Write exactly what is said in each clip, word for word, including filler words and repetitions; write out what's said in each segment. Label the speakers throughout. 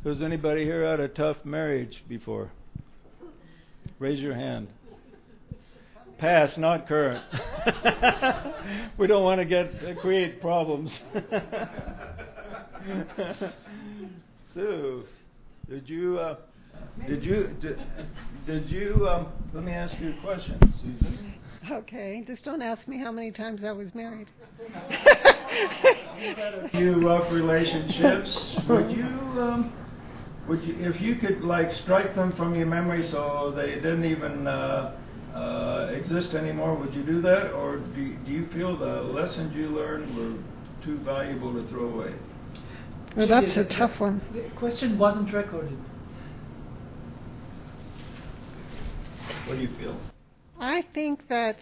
Speaker 1: Has anybody here had a tough marriage before? Raise your hand. Past, not current. We don't want to get uh, create problems. Sue, did you uh, did you did, did you um, let me ask you a question, Susan.
Speaker 2: Okay, just don't ask me how many times I was married.
Speaker 1: You've had a few rough relationships. Would you um, would you, if you could like strike them from your memory so they didn't even uh, uh, exist anymore, would you do that, or do you, do you feel the lessons you learned were too valuable to throw away?
Speaker 2: Well, that's a tough one.
Speaker 3: The question wasn't recorded.
Speaker 1: What do you feel?
Speaker 2: I think that,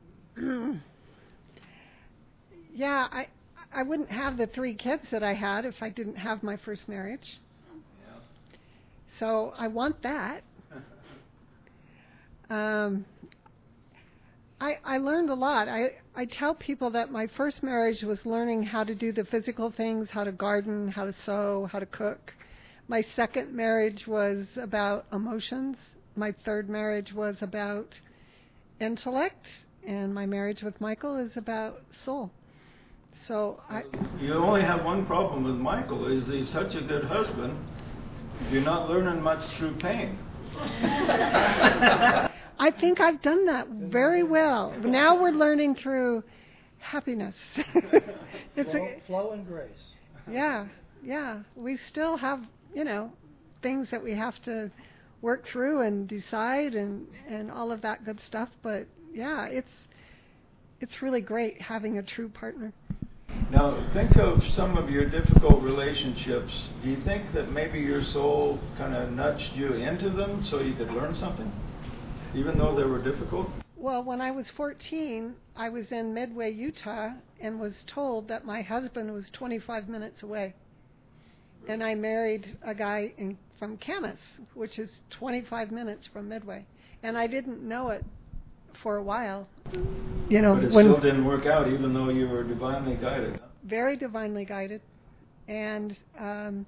Speaker 2: yeah, I I wouldn't have the three kids that I had if I didn't have my first marriage.
Speaker 1: Yeah.
Speaker 2: So I want that. um, I I learned a lot. I, I tell people that my first marriage was learning how to do the physical things, how to garden, how to sew, how to cook. My second marriage was about emotions. My third marriage was about intellect, and my marriage with Michael is about soul. So I.
Speaker 1: You only have one problem with Michael: is he's such a good husband. You're not learning much through pain.
Speaker 2: I think I've done that very well. Now we're learning through happiness. It's
Speaker 3: flow,
Speaker 2: a,
Speaker 3: flow and grace.
Speaker 2: yeah, yeah. We still have, you know, things that we have to work through and decide and, and all of that good stuff. But yeah, it's it's really great having a true partner.
Speaker 1: Now, think of some of your difficult relationships. Do you think that maybe your soul kind of nudged you into them so you could learn something, even though they were difficult?
Speaker 2: Well, when I was fourteen, I was in Midway, Utah, and was told that my husband was twenty-five minutes away. And I married a guy in, from Camas, which is twenty-five minutes from Midway. And I didn't know it for a while. You know,
Speaker 1: but it
Speaker 2: when
Speaker 1: still didn't work out, even though you were divinely guided. Huh?
Speaker 2: Very divinely guided. And um,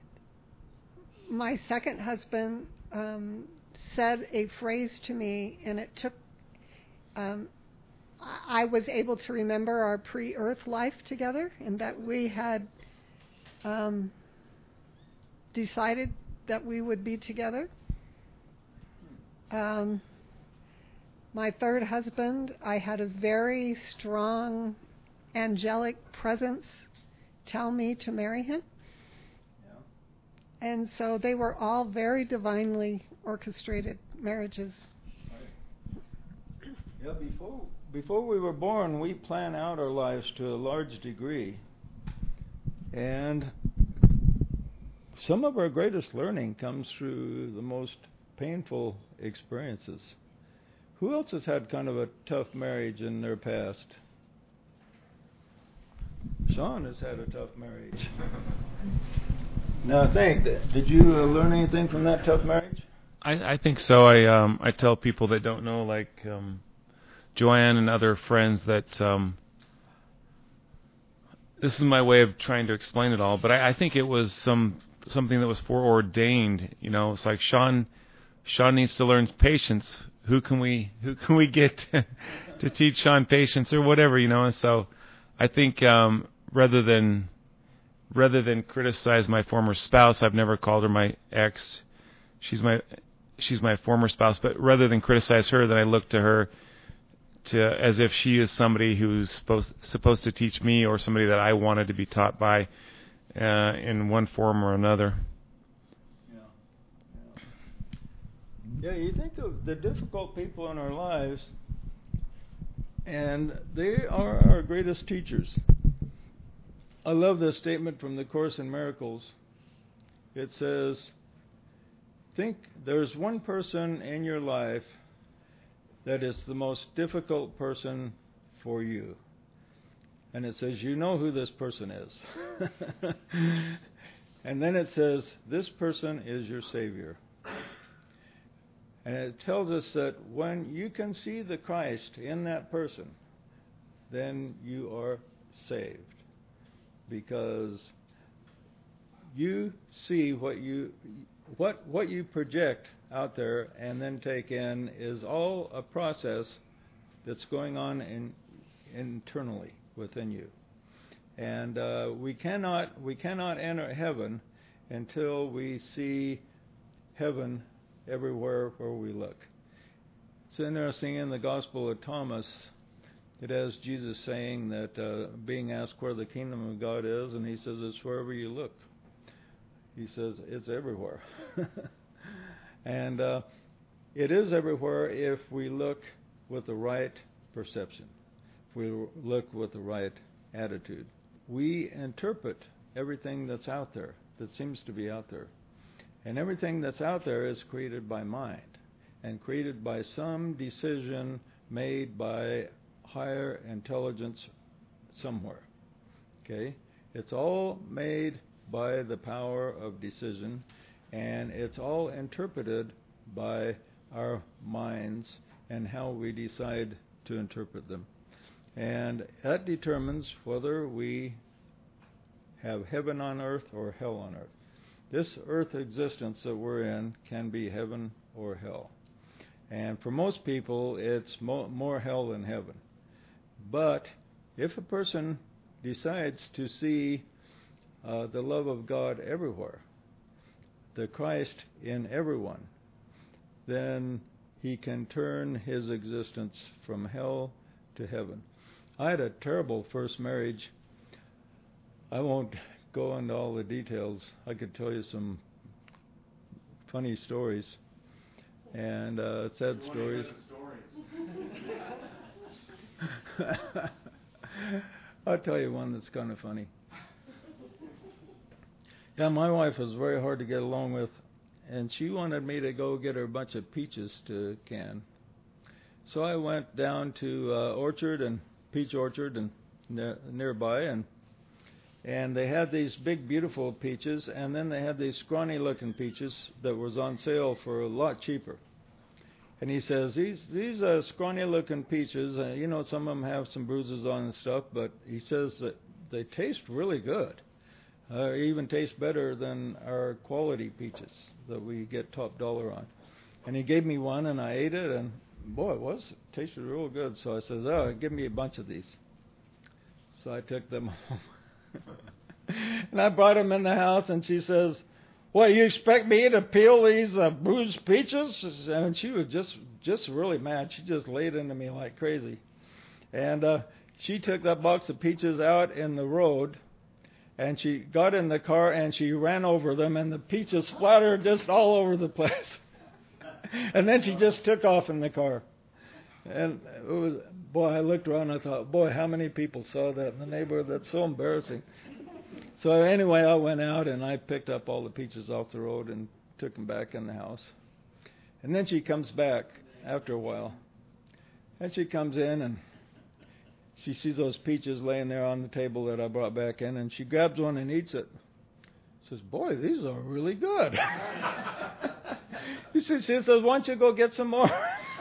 Speaker 2: my second husband um, said a phrase to me, and it took, um, I was able to remember our pre-earth life together, and that we had um, decided that we would be together. Um, my third husband, I had a very strong angelic presence tell me to marry him. Yeah. And so they were all very divinely orchestrated marriages.
Speaker 1: Right. Yeah, before before we were born, we plan out our lives to a large degree. And some of our greatest learning comes through the most painful experiences. Who else has had kind of a tough marriage in their past? Sean has had a tough marriage. Now, think, did you uh, learn anything from that tough marriage?
Speaker 4: I, I think so. I um I tell people that don't know, like um, Joanne and other friends, that um, this is my way of trying to explain it all. But I, I think it was some something that was foreordained. You know, it's like Sean Sean needs to learn patience. Who can we who can we get to, to teach Sean patience or whatever, you know? And so I think um, rather than rather than criticize my former spouse, I've never called her my ex. She's my she's my former spouse, but rather than criticize her, then I look to her to as if she is somebody who's supposed supposed to teach me, or somebody that I wanted to be taught by uh, in one form or another.
Speaker 1: Yeah, you think of the difficult people in our lives, and they are our greatest teachers. I love this statement from the Course in Miracles. It says, think there's one person in your life that is the most difficult person for you. And it says, you know who this person is. And then it says, this person is your Savior. And it tells us that when you can see the Christ in that person, then you are saved. Because you see what you what what you project out there and then take in is all a process that's going on in internally within you. And uh, we cannot we cannot enter heaven until we see heaven everywhere where we look. It's interesting in the Gospel of Thomas, it has Jesus saying that, uh, being asked where the kingdom of God is, and he says it's wherever you look. He says it's everywhere. and uh, it is everywhere if we look with the right perception, if we look with the right attitude. We interpret everything that's out there, that seems to be out there. And everything that's out there is created by mind and created by some decision made by higher intelligence somewhere. Okay? It's all made by the power of decision, and it's all interpreted by our minds and how we decide to interpret them. And that determines whether we have heaven on earth or hell on earth. This earth existence that we're in can be heaven or hell. And for most people, it's mo- more hell than heaven. But if a person decides to see uh, the love of God everywhere, the Christ in everyone, then he can turn his existence from hell to heaven. I had a terrible first marriage. I won't go into all the details. I could tell you some funny stories and uh, sad stories. I'll tell you one that's kind of funny. Yeah, my wife was very hard to get along with, and she wanted me to go get her a bunch of peaches to can. So I went down to uh, Orchard and Peach Orchard and ne- nearby, and and they had these big, beautiful peaches, and then they had these scrawny-looking peaches that was on sale for a lot cheaper. And he says, these these uh, scrawny-looking peaches, uh, you know, some of them have some bruises on and stuff, but he says that they taste really good. Uh, even taste better than our quality peaches that we get top dollar on. And he gave me one, and I ate it, and boy, it was it tasted real good. So I says, oh, give me a bunch of these. So I took them home. And I brought them in the house, and she says, what, you expect me to peel these uh, bruised peaches? And she was just just really mad. She just laid into me like crazy. And uh, she took that box of peaches out in the road, and she got in the car, and she ran over them, and the peaches splattered just all over the place. And then she just took off in the car. And it was, boy, I looked around and I thought, boy, how many people saw that in the neighborhood? That's so embarrassing. So anyway, I went out and I picked up all the peaches off the road and took them back in the house. And then she comes back after a while. And she comes in and she sees those peaches laying there on the table that I brought back in, and she grabs one and eats it. Says, boy, these are really good. She says, she says, why don't you go get some more?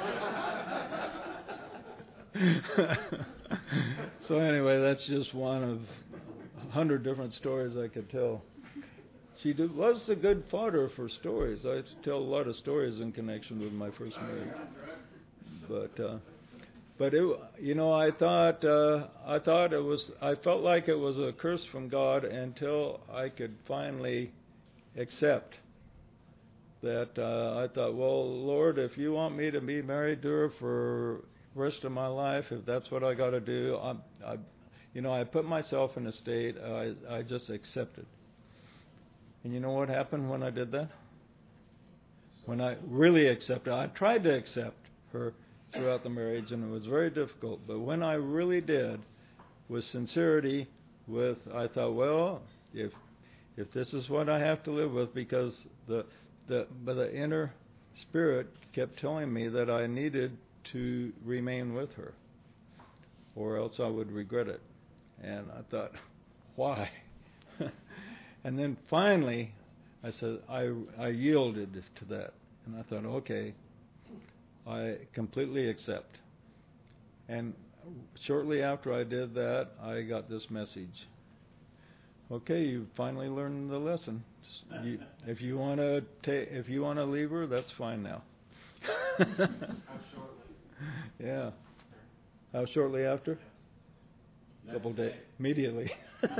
Speaker 1: So anyway, that's just one of a hundred different stories I could tell. She did, was a good fodder for stories. I tell a lot of stories in connection with my first marriage. But uh, but it, you know, I thought uh, I thought it was I felt like it was a curse from God until I could finally accept that. Uh, I thought, well, Lord, if you want me to be married to her for the rest of my life, if that's what I got to do, I, I, you know, I put myself in a state. I I just accepted. And you know what happened when I did that? When I really accepted, I tried to accept her throughout the marriage, and it was very difficult. But when I really did, with sincerity, with I thought, well, if if this is what I have to live with, because the the but the inner spirit kept telling me that I needed to remain with her, or else I would regret it. And I thought, why? And then finally, I said, I, I yielded to that. And I thought, okay, I completely accept. And shortly after I did that, I got this message. okay, you finally learned the lesson. You, if you want to ta- if you want to leave her, that's fine now.
Speaker 5: How shortly?
Speaker 1: Yeah. How shortly after?
Speaker 5: Next
Speaker 1: Couple days.
Speaker 5: day.
Speaker 1: Immediately.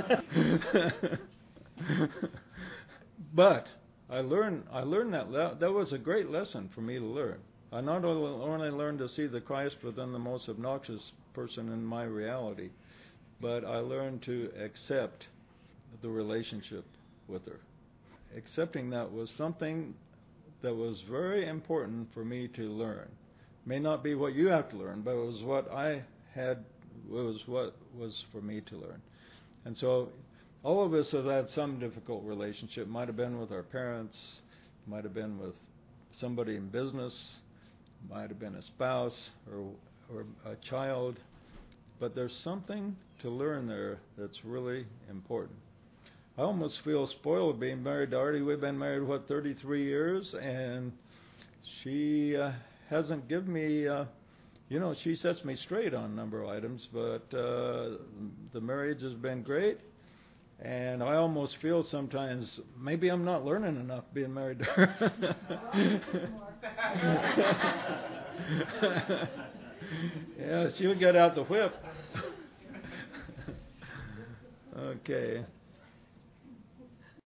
Speaker 1: But I learned I learned that le- that was a great lesson for me to learn. I not only learned to see the Christ within the most obnoxious person in my reality, but I learned to accept the relationship with her. Accepting that was something that was very important for me to learn. May not be what you have to learn, but it was what I had, it was what was for me to learn. And so all of us have had some difficult relationship. Might have been with our parents, might have been with somebody in business, might have been a spouse or or a child. But there's something to learn there that's really important. I almost feel spoiled being married to Artie. We've been married, what, thirty-three years, and she uh, hasn't given me, uh, you know, she sets me straight on a number of items, but uh, the marriage has been great. And I almost feel sometimes maybe I'm not learning enough being married to her. Yeah, she'll get out the whip. Okay.